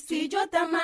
Studio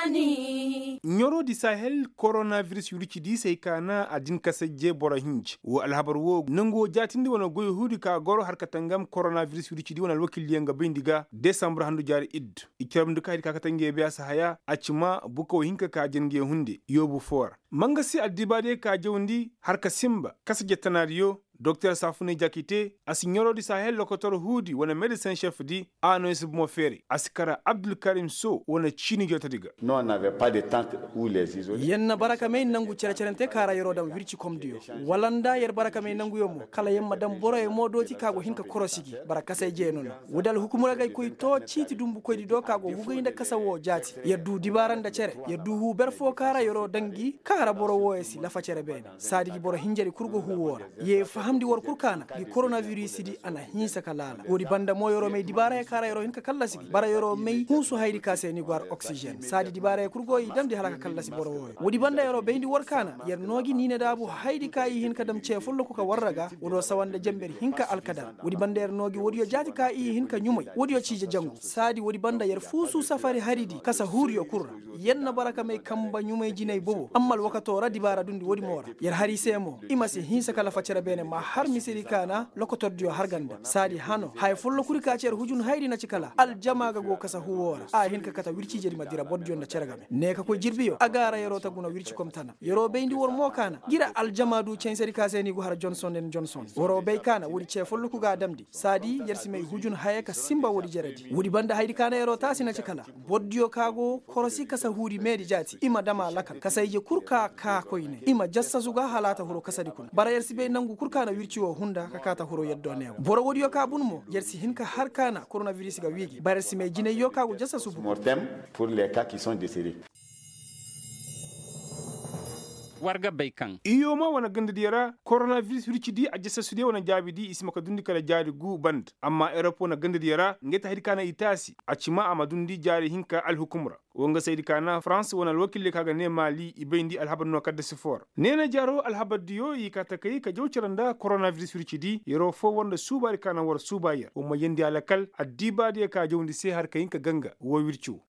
Tamani. Nyoro di Sahel coronavirus yuriki di sai kana adin kasaje bora hinj wo alhabar wo nango jatindi wana goyo hudi ka goro harkatangam coronavirus yuriki di wana wakil yanga bindiga December handu jari id ikiram duka ka katange biya sahaya acima buko hinka ka jenge hunde yobu for mangasi adibade ka jawndi harka simba kasaje tanariyo Dr Safune Jakite asignoro di Sahel lokotor hudi wana médecin chef di Anois Moferi askara Abdul Karim So wana chini jota diga. Non, on n'avait pas de tente où les isoler. Yenna baraka me nangu cerente kara yoro dam wirci kom diyo. Walanda yer baraka me nangu yomo kala yemma dam boro e modoti kago hinka korosigi baraka sai je non. Wudal hukumura gay koy to citi dumbu koy di do kago hugayinda kasawo jati. Yeddu dibaranda cere yeddu hu berfo kara yoro dangi kara boro woesi lafa cere bene. Sadigi boro hinjari kurgo huwora. Ye hamdi wor kurkana gi coronavirus di ana hinsa kalala wodi banda mo yoro me dibara e kara yoro hinka kallasi bara yoro me husu haydi kase ni gwar oxygen sadi dibara e kurgo yi damdi halaka kallasi boro woy wodi banda yoro bendi workana yer nogi nine dabu haydi kayi hinka dam cefullo ko ka warraga wodo sawande jember hinka alkadar wodi banda yer nogi wodi yo jati kayi hinka nyumoy wodi yo cije jangu sadi wodi banda yer fusu safari haridi kasa huriyo kurra yenna baraka me kamba nyumay jinay bobo ammal wakato radibara dundi wodi mora yer hari semo imasi hinsa kala facere bene ma har misiri kana lokotordio harganda sadi hano hay follo kuri ka cer hujun haydi na cikala al jamaga go kasa huwora a hin ka kata wirci jeri madira bodjo na ceragame ne ka ko jirbiyo agara yero taguna wirci komtana yero bendi wor mo kana gira al jamadu censeri ka seni go har Johnson woro be kana wuri ce follo ku ga damdi sadi yersi me hujun haye ka simba wodi jeradi wudi banda haydi kana yero tasi na cikala bodjo kago korosi kasa huri medi jati ima dama lakal kasayje kurka ka koyne ima jassa suga halata huro kasadi kun bara yersi be nangu kurka na wirci wo hunda kakata huro yeddo newa boro wodi yo ka bunmo yersi hinka har kana coronavirus ga wigi barsi me jine yo ka go jassa subu Mortem pour les cas qui sont décédés. warga baykan iyo ma wana gandidiyara coronavirus ricidi a jessa sude wana jabidi isma ka dundi kala jari gu band amma europe na gandidiyara ngeta hidikana itasi acima amadundi jari hinka al hukumra wonga sayidikana france wana wakille kaga ne mali ibendi al habar no kadda sifor nena jaro al habar diyo yi kata kai ka jawciranda coronavirus ricidi yero fo wanda subari kana war subayar o ma yendi alakal addiba de ka jawndi se har kayin ka ganga wo wircu